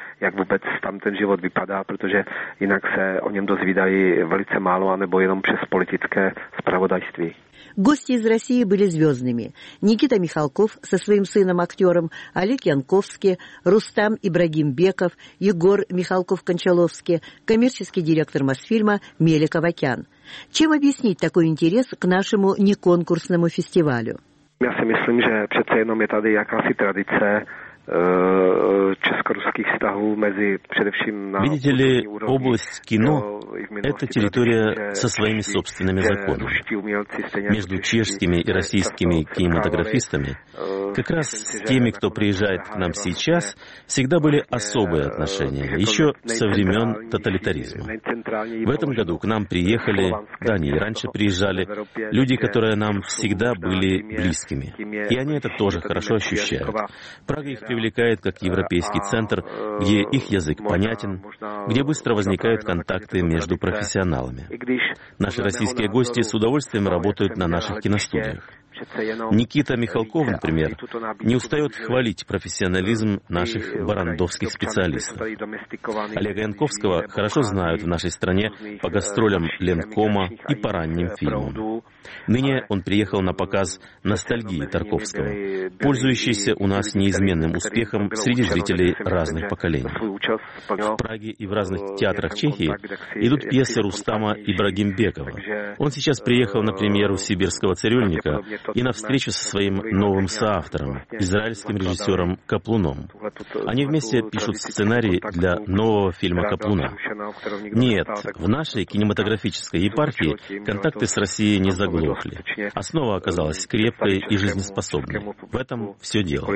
[SPEAKER 12] Гости из России были звездными. Никита Михалков со своим сыном-актером, Олег Янковский, Рустам Ибрагимбеков, Егор Михалков-Кончаловский, коммерческий директор Мосфильма Мелик Авакян. Чем объяснить такой интерес к нашему неконкурсному фестивалю?
[SPEAKER 13] Я si myslím, že přece jenom je tady jakási tradice českо-русских vztahů mezi především на
[SPEAKER 14] Видите ли, область кино – это территория со своими собственными законами. Между чешскими и российскими кинематографистами, как раз с теми, кто приезжает к нам сейчас, всегда были особые отношения, еще со времен тоталитаризма. В этом году к нам приехали, да, они и раньше приезжали, люди, которые нам всегда были близкими. И они это тоже хорошо ощущают. Прага их привлекает как европейский центр, где их язык понятен, где быстро возникают контакты между профессионалами. Наши российские гости с удовольствием работают на наших киностудиях. Никита Михалков, например, не устает хвалить профессионализм наших барандовских специалистов. Олега Янковского хорошо знают в нашей стране по гастролям Ленкома и по ранним фильмам. Ныне он приехал на показ «Ностальгии» Тарковского, пользующийся у нас неизменным успехом среди зрителей разных поколений. В Праге и в разных театрах Чехии идут пьесы Рустама Ибрагимбекова. Он сейчас приехал на премьеру «Сибирского цирюльника» и на встречу со своим новым соавтором, израильским режиссером Каплуном. Они вместе пишут сценарий для нового фильма Каплуна. Нет, в нашей кинематографической епархии контакты с Россией не заглохли. Основа оказалась крепкой и жизнеспособной. В этом все дело.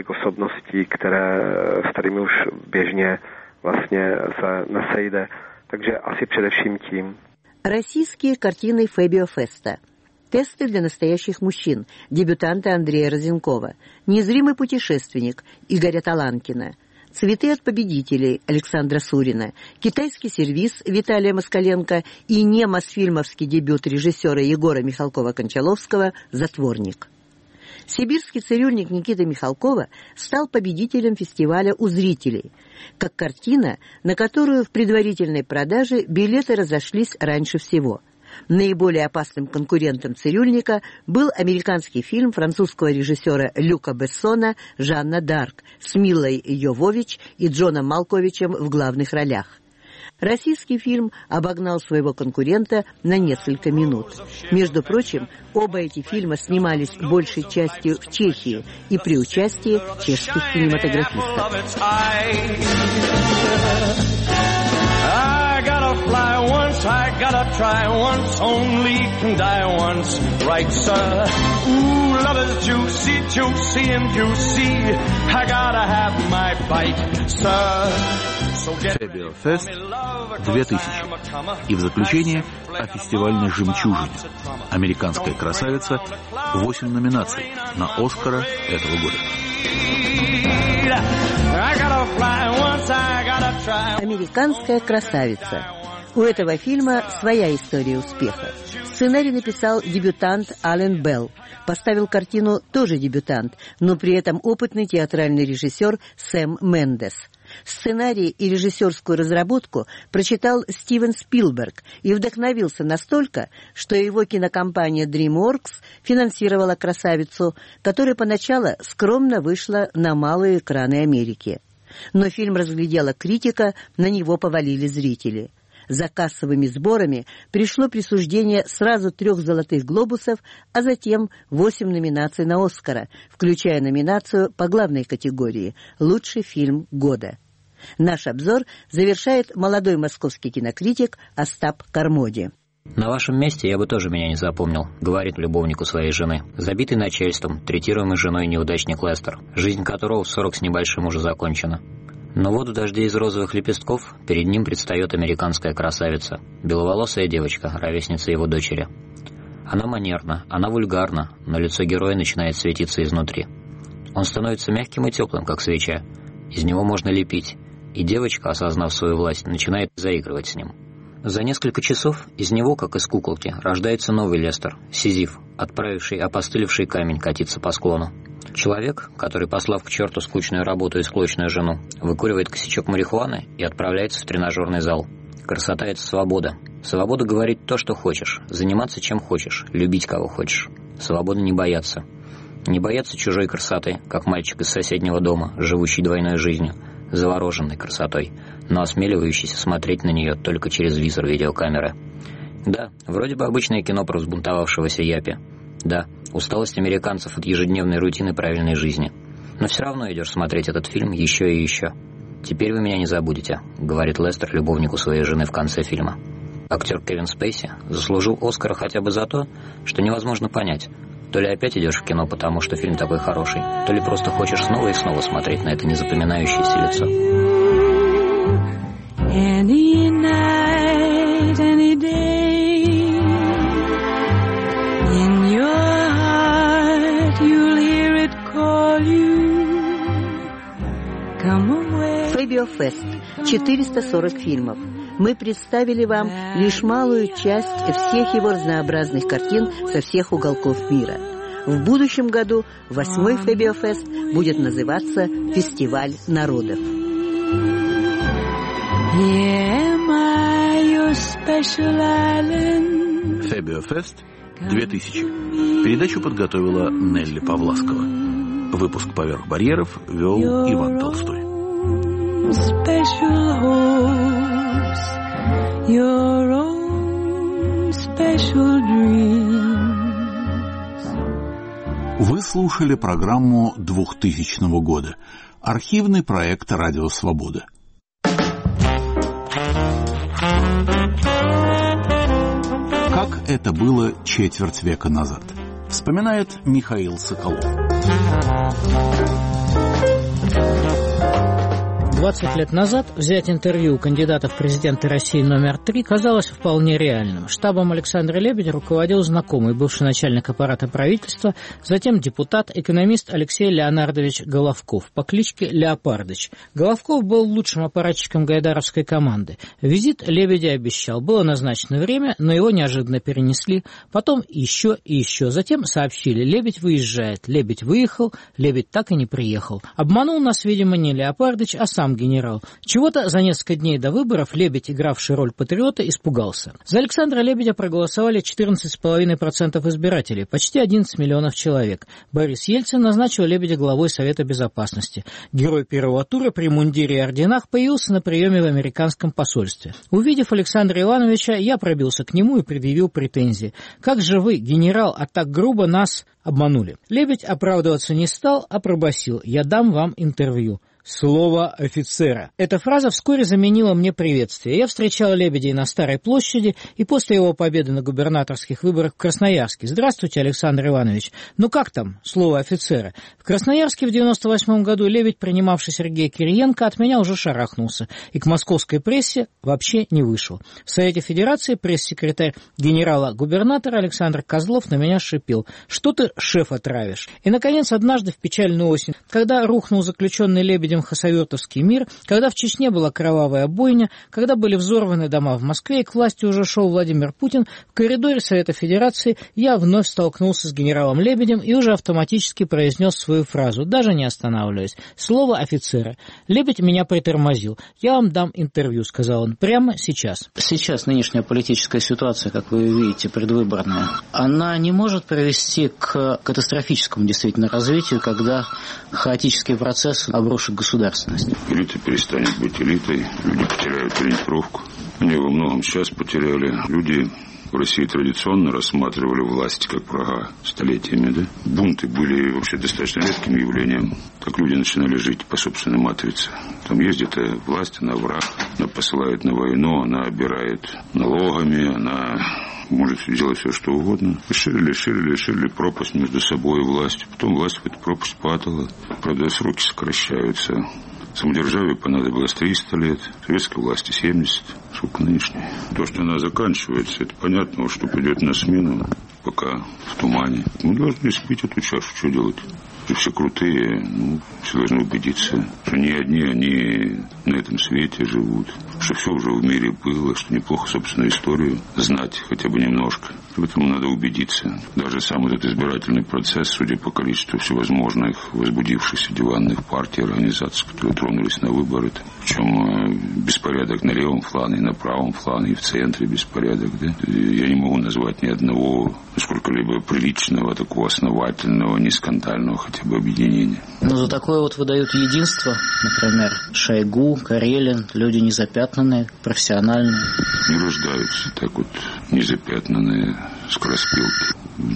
[SPEAKER 12] Российские картины Фэбио Феста. Тесты для настоящих мужчин, дебютанта Андрея Розенкова, Незримый путешественник Игоря Таланкина, Цветы от победителей Александра Сурина, Китайский сервиз Виталия Москаленко и немосфильмовский дебют режиссера Егора Михалкова-Кончаловского «Затворник». «Сибирский цирюльник» Никиты Михалкова стал победителем фестиваля у зрителей, как картина, на которую в предварительной продаже билеты разошлись раньше всего. Наиболее опасным конкурентом «Цирюльника» был американский фильм французского режиссера Люка Бессона «Жанна д'Арк» с Миллой Йовович и Джоном Малковичем в главных ролях. Российский фильм обогнал своего конкурента на несколько минут. Между прочим, оба эти фильма снимались большей частью в Чехии и при участии чешских кинематографистов.
[SPEAKER 15] I gotta fly once, I gotta try once, only can die once, right, sir? Ooh, love is juicy, juicy and juicy, I gotta have my bite, sir.
[SPEAKER 1] Фэбио Фест 2000. И в заключение о фестивальной жемчужине. Американская красавица. 8 номинаций на Оскара этого года.
[SPEAKER 12] «Американская красавица». У этого фильма своя история успеха. Сценарий написал дебютант Ален Белл. Поставил картину тоже дебютант, но при этом опытный театральный режиссер Сэм Мендес. Сценарий и режиссерскую разработку прочитал Стивен Спилберг и вдохновился настолько, что его кинокомпания DreamWorks финансировала «Красавицу», которая поначалу скромно вышла на малые экраны Америки. Но фильм разглядела критика, на него повалили зрители. За кассовыми сборами пришло присуждение сразу 3 «Золотых глобусов», а затем 8 номинаций на «Оскара», включая номинацию по главной категории «Лучший фильм года». Наш обзор завершает молодой московский кинокритик Остап Кармоди.
[SPEAKER 19] «На вашем месте я бы тоже меня не запомнил», — говорит любовнику своей жены. Забитый начальством, третируемый женой неудачник Лестер, жизнь которого в 40 с небольшим уже закончена. Но вот в «Дожде из розовых лепестков» перед ним предстает американская красавица, беловолосая девочка, ровесница его дочери. Она манерна, она вульгарна, но лицо героя начинает светиться изнутри. Он становится мягким и теплым, как свеча. Из него можно лепить. И девочка, осознав свою власть, начинает заигрывать с ним. За несколько часов из него, как из куколки, рождается новый Лестер, Сизиф, отправивший опостылевший камень катиться по склону. Человек, который, послав к черту скучную работу и склочную жену, выкуривает косячок марихуаны и отправляется в тренажерный зал. Красота — это свобода. Свобода говорить то, что хочешь, заниматься чем хочешь, любить кого хочешь. Свобода не бояться. Не бояться чужой красоты, как мальчик из соседнего дома, живущий двойной жизнью, завороженной красотой, но осмеливающийся смотреть на нее только через визор видеокамеры. Да, вроде бы обычное кино про взбунтовавшегося япи. Да, усталость американцев от ежедневной рутины правильной жизни. Но все равно идешь смотреть этот фильм еще и еще. «Теперь вы меня не забудете», — говорит Лестер любовнику своей жены в конце фильма. Актер Кевин Спейси заслужил Оскара хотя бы за то, что невозможно понять, то ли опять идешь в кино, потому что фильм такой хороший, то ли просто хочешь снова и снова смотреть на это незапоминающееся лицо.
[SPEAKER 16] Any night, any day, in your heart you'll hear it call you. Come away.
[SPEAKER 12] Фэбиофест. 440 фильмов. Мы представили вам лишь малую часть всех его разнообразных картин со всех уголков мира. В будущем году 8-й Фэбиофест будет называться «Фестиваль народов».
[SPEAKER 1] Фэбиофест 2000. Передачу подготовила Нелли Павласкова. Выпуск «Поверх барьеров» вел Иван Толстой.
[SPEAKER 16] Your own special dreams.
[SPEAKER 1] Вы слушали программу 2000 года. Архивный проект «Радио Свобода». Как это было четверть века назад, вспоминает Михаил Соколов.
[SPEAKER 20] 20 лет назад взять интервью у кандидата в президенты России номер 3 казалось вполне реальным. Штабом Александра Лебедя руководил знакомый, бывший начальник аппарата правительства, затем депутат, экономист Алексей Леонардович Головков по кличке Леопардыч. Головков был лучшим аппаратчиком гайдаровской команды. Визит Лебедя обещал. Было назначено время, но его неожиданно перенесли. Потом еще и еще. Затем сообщили: Лебедь выезжает. Лебедь выехал, Лебедь так и не приехал. Обманул нас, видимо, не Леопардыч, а сам генерал. Чего-то за несколько дней до выборов Лебедь, игравший роль патриота, испугался. За Александра Лебедя проголосовали 14,5% избирателей, почти 11 миллионов человек. Борис Ельцин назначил Лебедя главой Совета Безопасности. Герой первого тура при мундире и орденах появился на приеме в американском посольстве. Увидев Александра Ивановича, я пробился к нему и предъявил претензии. «Как же вы, генерал, а так грубо нас обманули?» Лебедь оправдываться не стал, а пробасил: «Я дам вам интервью». Слово офицера. Эта фраза вскоре заменила мне приветствие. Я встречал Лебедя на Старой площади и после его победы на губернаторских выборах в Красноярске. «Здравствуйте, Александр Иванович. Ну как там слово офицера?» В Красноярске в 98 году Лебедь, принимавший Сергея Кириенко, от меня уже шарахнулся и к московской прессе вообще не вышел. В Совете Федерации пресс-секретарь генерала-губернатора Александр Козлов на меня шипел: «Что ты шефа травишь?» И, наконец, однажды в печальную осень, когда рухнул заключенный Лебедем хасавюртовский мир, когда в Чечне была кровавая бойня, когда были взорваны дома в Москве и к власти уже шел Владимир Путин, в коридоре Совета Федерации я вновь столкнулся с генералом Лебедем и уже автоматически произнес свою фразу, даже не останавливаясь: «Слово офицера». Лебедь меня притормозил. «Я вам дам интервью», — сказал он, — «прямо сейчас».
[SPEAKER 21] Сейчас нынешняя политическая ситуация, как вы видите, предвыборная, она не может привести к катастрофическому действительно развитию, когда хаотический процесс обрушит государственность.
[SPEAKER 22] Элита перестанет быть элитой, люди потеряют ориентировку. Они во многом сейчас потеряли. Люди
[SPEAKER 2] В России традиционно рассматривали власть как врага столетиями, да? Бунты были вообще достаточно редким явлением. Так люди начинали жить по собственной матрице. Там есть где-то власть, она враг, она посылает на войну, она обирает налогами, она может делать все, что угодно. Ширили пропасть между собой и властью. Потом власть в эту пропасть падала. Правда, сроки сокращаются. Самодержавию понадобилось 300 лет, советской власти 70, сколько нынешней. То, что она заканчивается, это понятно, что придет на смену, пока в тумане. Мы должны испить эту чашу, что делать? Все крутые, все должны убедиться, что не одни они на этом свете живут, что все уже в мире было, что неплохо собственную историю знать хотя бы немножко. В этом надо убедиться. Даже сам этот избирательный процесс, судя по количеству всевозможных возбудившихся диванных партий, организаций, которые тронулись на выборы, причем беспорядок на левом флане, и на правом флане, и в центре беспорядок. Да? Я не могу назвать ни одного сколько-либо приличного, такого основательного, не скандального хотя бы объединения.
[SPEAKER 21] Но за такое вот выдают единство, например, Шойгу, Карелин, люди незапятнанные, профессиональные.
[SPEAKER 2] Не рождаются так вот незапятнанные скороспелки.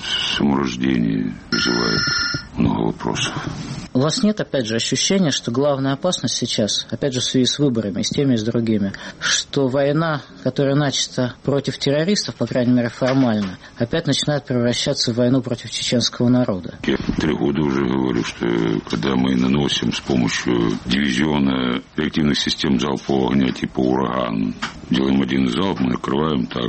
[SPEAKER 2] Саморождение вызывает много вопросов.
[SPEAKER 21] У вас нет, опять же, ощущения, что главная опасность сейчас, опять же, в связи с выборами, и с теми, и с другими, что война, которая начата против террористов, по крайней мере, формально, опять начинает превращаться в войну против чеченского народа?
[SPEAKER 2] Я 3 года уже говорю, что когда мы наносим с помощью дивизиона реактивных систем залпового огня типа «Ураган», делаем один залп, мы накрываем так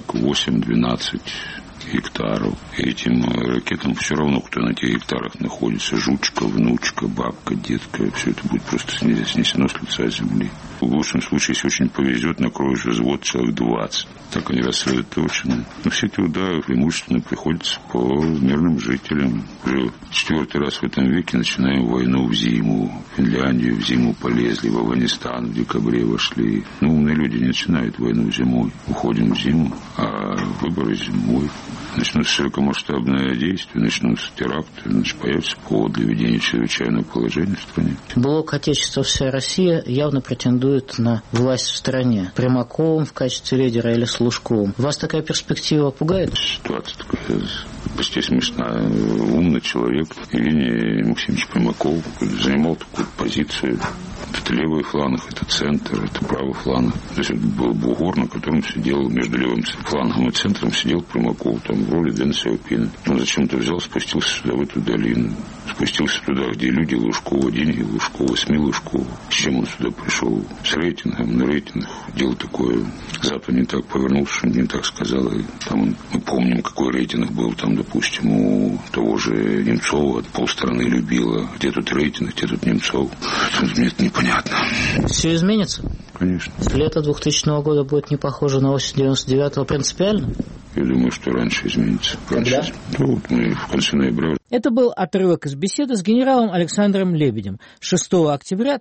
[SPEAKER 2] 8-12 гектаров. И этим ракетам все равно, кто на тех гектарах находится. Жучка, внучка, бабка, детка. Все это будет просто снесено с лица земли. В лучшем случае, если очень повезет, накроешь взвод человек 20. Так они рассредоточены. Но все эти удары преимущественно приходятся по мирным жителям. Уже 4-й раз в этом веке начинаем войну в зиму. В Финляндию в зиму полезли, в Афганистан в декабре вошли. Умные люди не начинают войну зимой. Уходим в зиму, а выборы зимой. Начнутся широкомасштабное действие, начнутся теракты, значит, появится повод для введения чрезвычайного положения в стране.
[SPEAKER 21] Блок «Отечество, вся Россия» явно претендует на власть в стране. Примаковым в качестве лидера или с Лужковым. Вас такая перспектива пугает?
[SPEAKER 2] Ситуация такая почти смешная. Умный человек Евгений Максимович Примаков занимал такую позицию. Это левый фланг, это центр, это правый фланг. То есть это был бугор, на котором сидел между левым флангом и центром сидел Примаков, там в роли Дэн Сяопина. Он зачем-то взял, спустился сюда, в эту долину. Спустился туда, где люди Лужкова, деньги Лужкова, СМИ Лужкова. С чем он сюда пришел? С рейтингом, на рейтинг. Дело такое. Запад не так повернулся, что не так сказал. И там мы помним, какой рейтинг был там, допустим, у того же Немцова. Полстраны любила. Где тут рейтинг, где тут Немцов? Мне это непонятно.
[SPEAKER 21] Все изменится?
[SPEAKER 2] Конечно.
[SPEAKER 21] Лето 2000 года будет не похоже на осень 99-го принципиально?
[SPEAKER 2] Я думаю, что раньше изменится.
[SPEAKER 21] Когда?
[SPEAKER 2] Ну, вот мы в конце ноября.
[SPEAKER 20] Это был отрывок из беседы с генералом Александром Лебедем 6 октября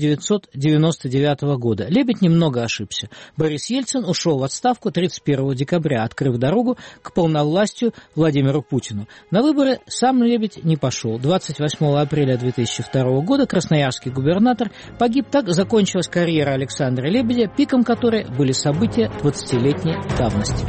[SPEAKER 20] 1999 года. Лебедь немного ошибся. Борис Ельцин ушел в отставку 31 декабря, открыв дорогу к полновластию Владимиру Путину. На выборы сам Лебедь не пошел. 28 апреля 2002 года красноярский губернатор погиб. Так закончилась карьера Александра Лебедя, пиком которой были события 20-летней давности.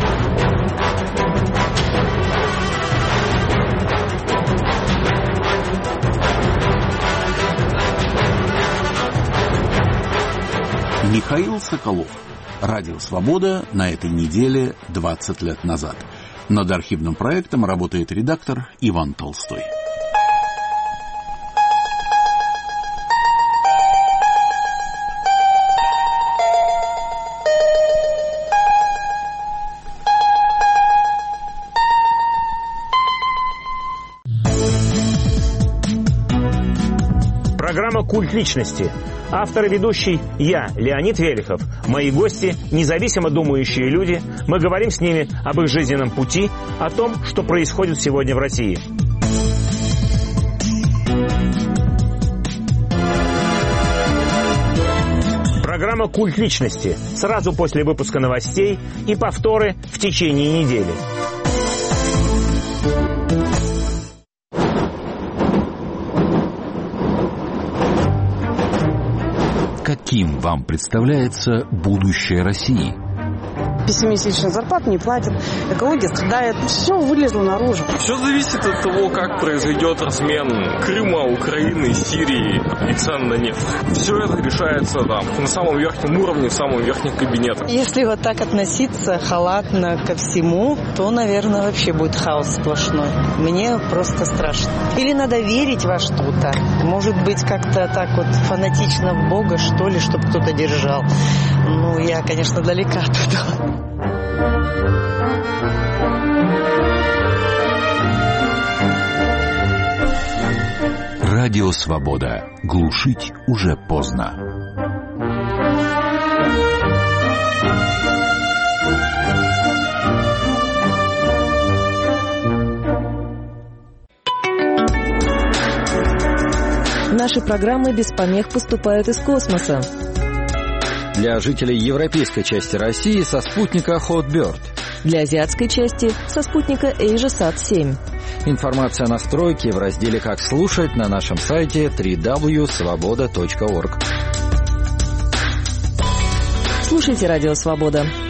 [SPEAKER 1] Михаил Соколов. Радио «Свобода» на этой неделе 20 лет назад. Над архивным проектом работает редактор Иван Толстой.
[SPEAKER 22] Программа «Культ личности». Автор и ведущий я, Леонид Велихов. Мои гости – независимо думающие люди. Мы говорим с ними об их жизненном пути, о том, что происходит сегодня в России. Программа «Культ личности». Сразу после выпуска новостей и повторы в течение недели.
[SPEAKER 23] Каким вам представляется будущее России?
[SPEAKER 3] пессимистично, зарплат не платят, экология страдает. Все вылезло наружу.
[SPEAKER 4] Все зависит от того, как произойдет размен Крыма, Украины, Сирии и цен на нефть. Все это решается там, на самом верхнем уровне, в самом верхнем кабинете.
[SPEAKER 23] Если вот так относиться халатно ко всему, то, наверное, вообще будет хаос сплошной. Мне просто страшно. Или надо верить во что-то. Может быть, как-то так вот фанатично в Бога, что ли, чтобы кто-то держал. Ну, я, конечно, далека от этого.
[SPEAKER 1] Радио «Свобода». Глушить уже поздно.
[SPEAKER 24] Наши программы без помех поступают из космоса.
[SPEAKER 25] Для жителей европейской части России со спутника Hotbird.
[SPEAKER 24] Для азиатской части со спутника AsiaSat-7.
[SPEAKER 25] Информация о настройке в разделе «Как слушать» на нашем сайте www.svoboda.org.
[SPEAKER 24] Слушайте «Радио Свобода».